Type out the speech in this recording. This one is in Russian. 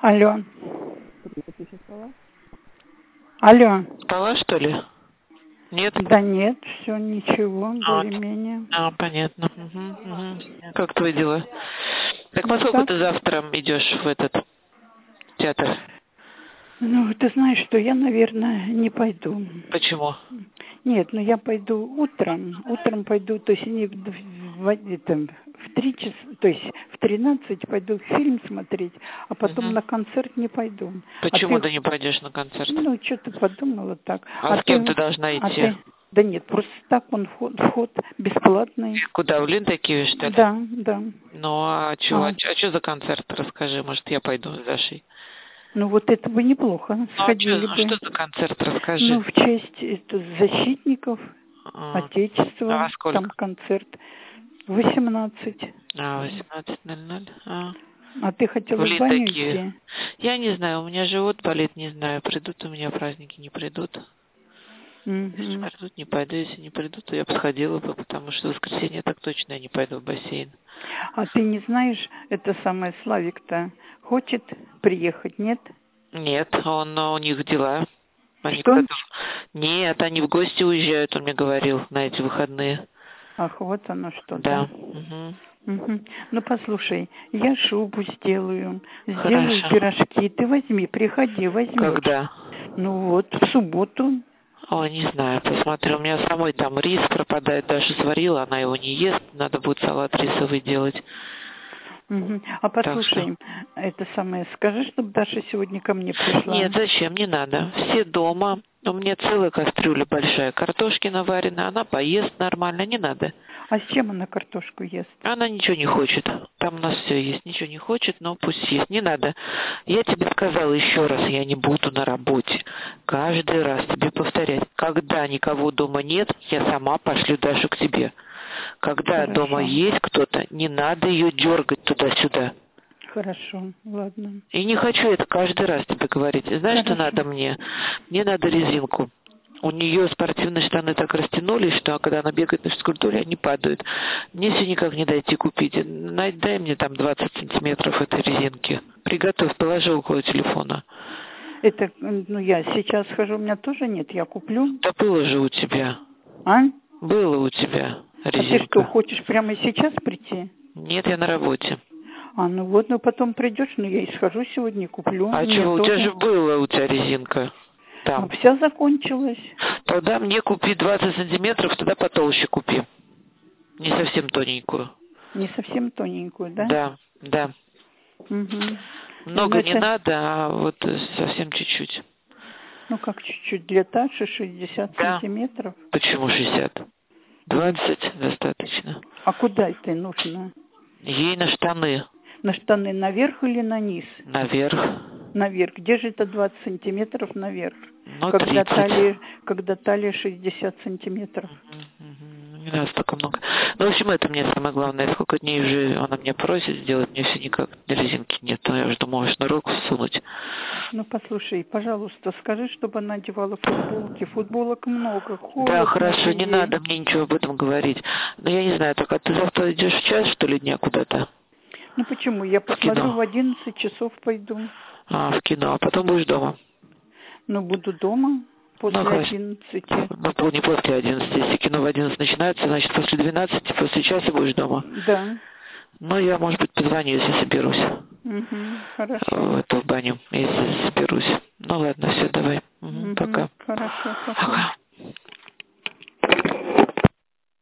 Алло. Ты сейчас спала? Алло. Спала, что ли? Нет? Да нет, все, ничего, более-менее. Понятно. Как твои дела? Так поскольку Так. ты завтра идешь в этот театр? Ну, ты знаешь, что я, наверное, не пойду. Почему? Нет, ну я пойду утром. Утром пойду, то есть не в 3 часа, то есть в 13 пойду фильм смотреть, а потом на концерт не пойду. Почему ты не пойдешь на концерт? Ну, что-то подумала так. А с кем ты должна идти? Да нет, просто так он вход бесплатный. Куда, в Линтакиеве, что ли? Да, да. Ну, а что за концерт? Расскажи, может, я пойду с Дашей. Ну, вот это бы неплохо, сходили бы. Что за концерт, расскажи. Ну, в честь защитников Отечества, во сколько? там концерт 18. 18:00. А ты хотела в баню идти? Я не знаю, у меня живот болит, не знаю, придут у меня праздники, не придут. Если придут, не пойду, если не придут, то я подходила бы, потому что в воскресенье так точно я не пойду в бассейн. А ты не знаешь, это самое Славик-то хочет приехать, нет? Нет, у них дела. Что? Нет, они в гости уезжают, он мне говорил, на эти выходные. Ах, вот оно что. Да. Ну, послушай, я шубу сделаю Хорошо. пирожки. Ты возьми, приходи, возьми. Когда? Ну вот, в субботу. Ой, не знаю, посмотрю. У меня самой там рис пропадает, Даша сварила, она его не ест, надо будет салат рисовый делать. А послушай, это самое, скажи, чтобы Даша сегодня ко мне пришла. Нет, зачем, не надо. Все дома. У меня целая кастрюля большая картошки наварена, она поест нормально, не надо. А с чем она картошку ест? Она ничего не хочет. Там у нас все есть. Ничего не хочет, но пусть ест. Не надо. Я тебе сказала еще раз, я не буду на работе. Каждый раз тебе повторять. Когда никого дома нет, я сама пошлю Дашу к тебе. Когда дома есть кто-то, не надо ее дергать туда-сюда. Хорошо, ладно. И не хочу это каждый раз тебе говорить. Знаешь, что надо мне? Мне надо резинку. У нее спортивные штаны так растянулись, что когда она бегает на физкультуре, они падают. Мне все никак не дойти купить. Дай мне там 20 сантиметров этой резинки. Приготовь, положи около телефона. Это, ну я сейчас схожу, у меня тоже нет, я куплю. Да было же у тебя. А? Было у тебя резинка. А ты что, хочешь прямо сейчас прийти? Нет, я на работе. Ну вот, потом придешь, я и схожу сегодня и куплю. А чего, у тебя же была у тебя резинка. Там. Вся закончилась. Тогда мне купи 20 сантиметров, тогда потолще купи. Не совсем тоненькую. Не совсем тоненькую, да? Да. Много не надо, а вот совсем чуть-чуть. Ну как чуть-чуть, для Таши 60 сантиметров. Почему 60? 20 достаточно. А куда это нужно? Ей на штаны. На штаны наверх или на низ? Наверх. Наверх. Где же это 20 сантиметров наверх? Ну, когда талия 60 сантиметров. Не надо столько много. Ну, в общем, это мне самое главное. Сколько дней уже она меня просит сделать, мне все никак резинки нет. Я уже думала, что на руку всунуть. Ну, послушай, пожалуйста, скажи, чтобы она одевала футболки. Футболок много, холодно. Да, хорошо, не надо мне ничего об этом говорить. Но я не знаю, так а ты завтра идешь в час, что ли, дня куда-то? Ну, почему? Я посмотрю, в 11 часов пойду. В кино, а потом будешь дома? Ну, буду дома после 11. Ну, не после 11. Если кино в 11 начинается, значит, после 12, после часа будешь дома? Да. Ну, я, может быть, позвоню, если соберусь. Хорошо. В эту баню, если соберусь. Ну, ладно, все, давай. Пока. Хорошо, пока.